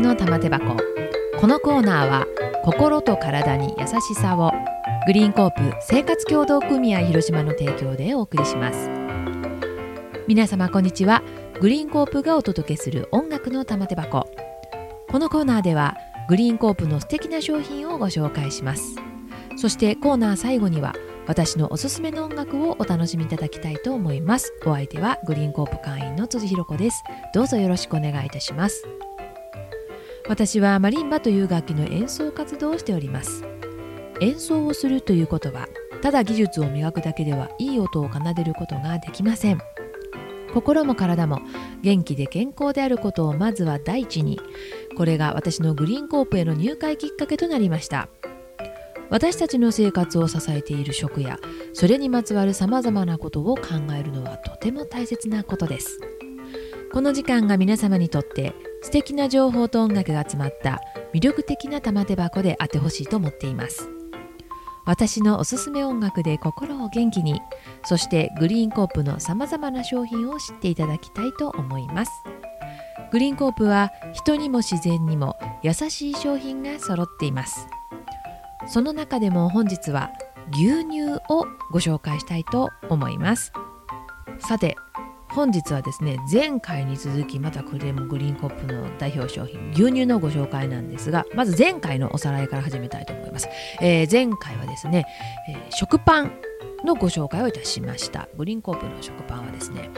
の玉手箱。このコーナーは心と体に優しさを、グリーンコープ生活協同組合広島の提供でお送りします。皆様こんにちは。グリーンコープがお届けする音楽の玉手箱。このコーナーではグリーンコープの素敵な商品をご紹介します。そしてコーナー最後には私のおすすめの音楽をお楽しみいただきたいと思います。お相手はグリーンコープ会員の辻ひろ子です。どうぞよろしくお願いいたします。私はマリンバという楽器の演奏活動をしております。演奏をするということはただ技術を磨くだけではいい音を奏でることができません。心も体も元気で健康であることをまずは第一に、これが私のグリーンコープへの入会きっかけとなりました。私たちの生活を支えている食やそれにまつわるさまざまなことを考えるのはとても大切なことです。この時間が皆様にとって素敵な情報と音楽が詰まった魅力的な玉手箱であってほしいと思っています。私のおすすめ音楽で心を元気に、そしてグリーンコープのさまざまな商品を知っていただきたいと思います。グリーンコープは人にも自然にも優しい商品が揃っています。その中でも本日は牛乳をご紹介したいと思います。さて本日はですね、前回に続きまたこれもグリーンコープの代表商品牛乳のご紹介なんですが、まず前回のおさらいから始めたいと思います。前回はですね、食パンのご紹介をいたしました。グリーンコープの食パンはですね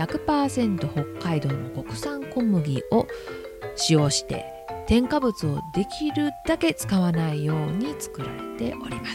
100% 北海道の国産小麦を使用して添加物をできるだけ使わないように作られております。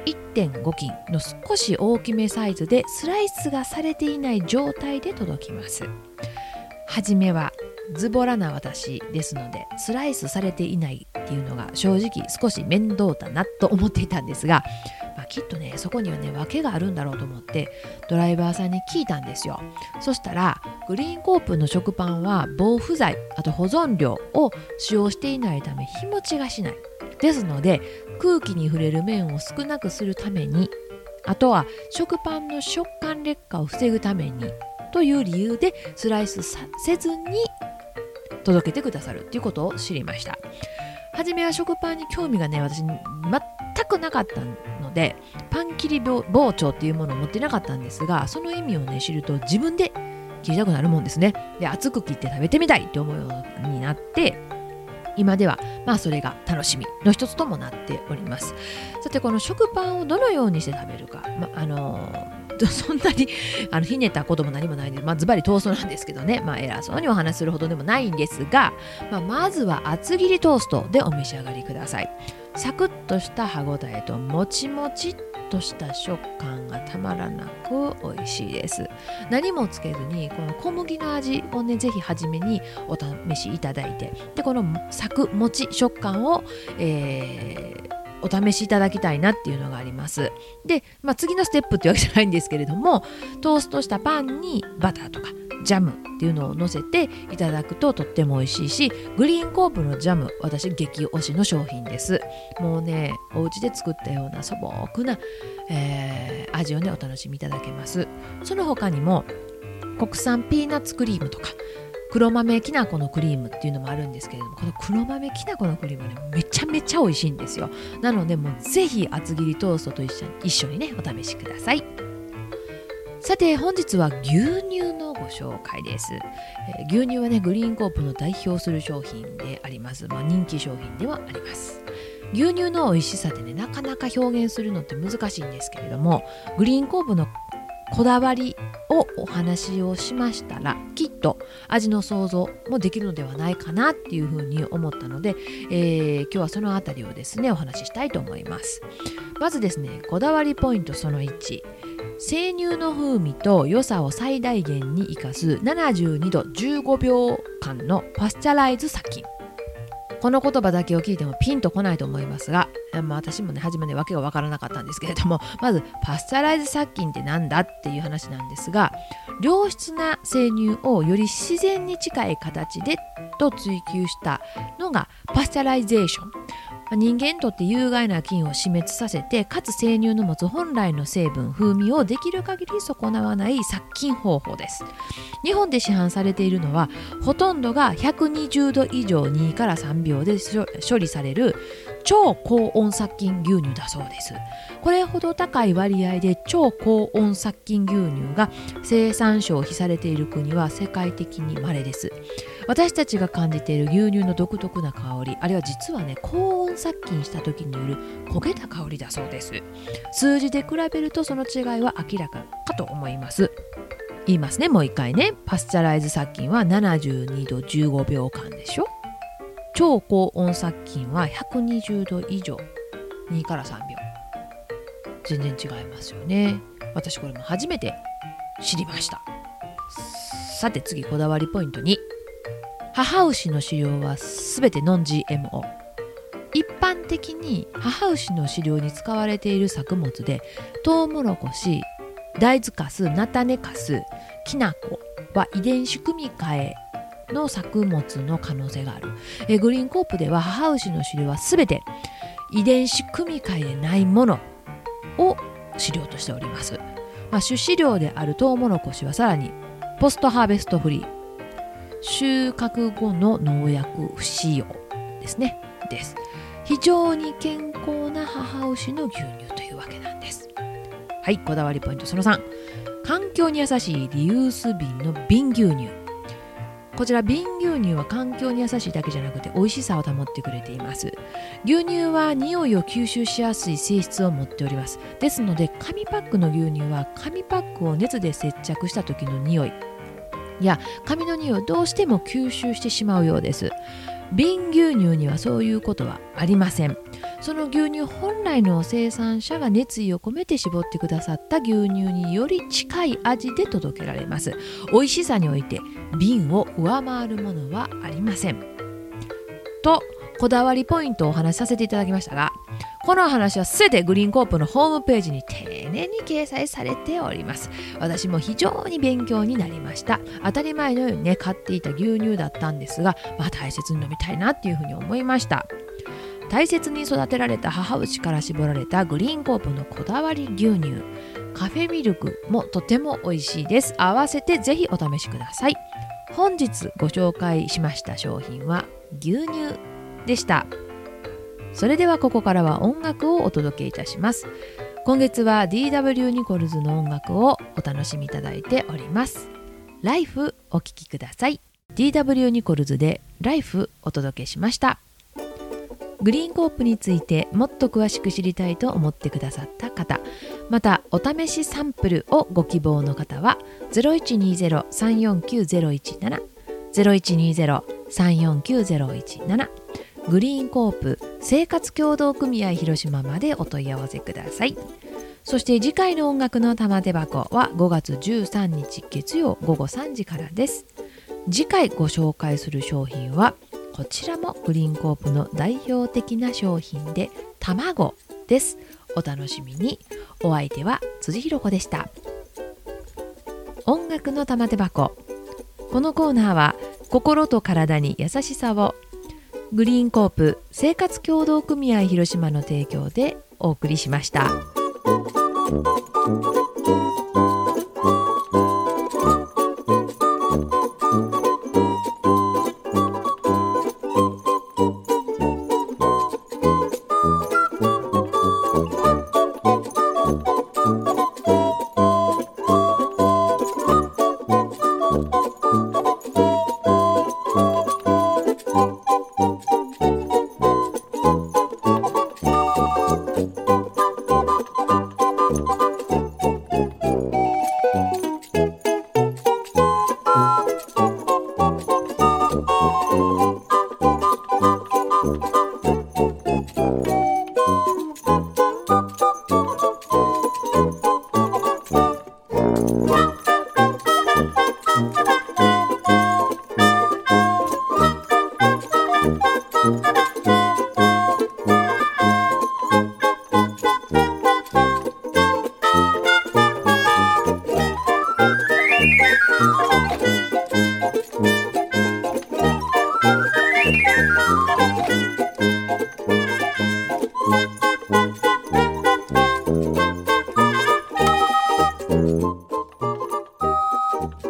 1.5 斤の少し大きめサイズでスライスがされていない状態で届きます。はじめはズボラな私ですのでスライスされていないっていうのが正直少し面倒だなと思っていたんですが、きっとねそこにはね訳があるんだろうと思ってドライバーさんに聞いたんですよ。そしたらグリーンコープの食パンは防腐剤、あと保存料を使用していないため日持ちがしない。ですので空気に触れる面を少なくするために、あとは食パンの食感劣化を防ぐためにという理由でスライスせずに届けてくださるということを知りました。はじめは食パンに興味がね私全くなかったのでパン切り包丁っていうものを持ってなかったんですが、その意味をね知ると自分で切りたくなるもんですね。で厚く切って食べてみたいって思うようになって、今ではそれが楽しみの一つともなっております。さてこの食パンをどのようにして食べるか、そんなにひねったことも何もないので、ズバリトーストなんですけどね、偉そうにお話しするほどでもないんですが、まずは厚切りトーストでお召し上がりください。サクッとした歯ごたえともちもちっとした食感がたまらなく美味しいです。何もつけずにこの小麦の味をねぜひ初めにお試しいただいて、でこのサクもち食感を、お試しいただきたいなっていうのがあります。で、次のステップっていうわけじゃないんですけれども、トーストしたパンにバターとかジャムっていうのを乗せていただくととっても美味しいし、グリーンコープのジャム私激推しの商品です。もうねお家で作ったような素朴な、味をねお楽しみいただけます。その他にも国産ピーナッツクリームとか黒豆きな粉のクリームっていうのもあるんですけれども、この黒豆きな粉のクリームはねめちゃめちゃ美味しいんですよ。なのでもうぜひ厚切りトーストと一緒にねお試しください。さて本日は牛乳のご紹介です。牛乳はねグリーンコープの代表する商品であります。人気商品ではあります。牛乳の美味しさでねなかなか表現するのって難しいんですけれども、グリーンコープのこだわりをお話をしましたらきっと味の想像もできるのではないかなっていうふうに思ったので、今日はそのあたりをですねお話ししたいと思います。まずですねこだわりポイントその1、生乳の風味と良さを最大限に生かす72度15秒間のパスチャライズ殺菌。この言葉だけを聞いてもピンとこないと思いますが、私もね初めねわけがわからなかったんですけれども、まずパスチャライズ殺菌ってなんだっていう話なんですが、良質な生乳をより自然に近い形でと追求したのがパスチャライゼーション。 人間にとって有害な菌を死滅させて、かつ生乳の持つ本来の成分風味をできる限り損なわない殺菌方法です。日本で市販されているのはほとんどが120度以上2から3秒で処理される超高温殺菌牛乳だそうです。これほど高い割合で超高温殺菌牛乳が生産消費されている国は世界的に稀です。私たちが感じている牛乳の独特な香り、あれは実はね、高温殺菌した時による焦げた香りだそうです。数字で比べるとその違いは明らかかと思います。言いますね、もう一回ね。パスチャライズ殺菌は72度15秒間でしょ。超高温殺菌は120度以上2から3秒。全然違いますよね。私これも初めて知りました。さて次、こだわりポイント2。母牛の飼料はすべてノン GMO。 一般的に母牛の飼料に使われている作物で、トウモロコシ、大豆カス、菜種カス、きな粉は遺伝子組み換えの作物の可能性がある。グリーンコープでは母牛の飼料はすべて遺伝子組み換えでないものを飼料としております。主飼料であるトウモロコシはさらにポストハーベストフリー、収穫後の農薬不使用ですね。非常に健康な母牛の牛乳というわけなんです。はい、こだわりポイントその3。環境に優しいリユース瓶の瓶牛乳。こちら瓶牛乳は環境に優しいだけじゃなくて美味しさを保ってくれています。牛乳は匂いを吸収しやすい性質を持っております。ですので紙パックの牛乳は紙パックを熱で接着した時の匂いや紙の匂いをどうしても吸収してしまうようです。瓶牛乳にはそういうことはありません。その牛乳本来の生産者が熱意を込めて絞ってくださった牛乳により近い味で届けられます。美味しさにおいて瓶を上回るものはありませんと、こだわりポイントをお話しさせていただきましたが、この話は全てグリーンコープのホームページに丁寧に掲載されております。私も非常に勉強になりました。当たり前のようにね、買っていた牛乳だったんですが、大切に飲みたいなっていうふうに思いました。大切に育てられた母牛から絞られたグリーンコープのこだわり牛乳、カフェミルクもとても美味しいです。合わせてぜひお試しください。本日ご紹介しました商品は牛乳でした。それではここからは音楽をお届けいたします。今月は D.W. ニコルズの音楽をお楽しみいただいております。ライフお聴きください。 D.W. ニコルズでライフお届けしました。グリーンコープについてもっと詳しく知りたいと思ってくださった方、またお試しサンプルをご希望の方は 0120-349-017 0120-349-017 グリーンコープ生活協同組合広島までお問い合わせください。そして次回の音楽の玉手箱は5月13日月曜午後3時からです。次回ご紹介する商品はこちらもグリーンコープの代表的な商品で卵です。お楽しみに。お相手は辻弘子でした。音楽の玉手箱。このコーナーは心と体に優しさを、グリーンコープ生活協同組合広島の提供でお送りしました。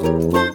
す。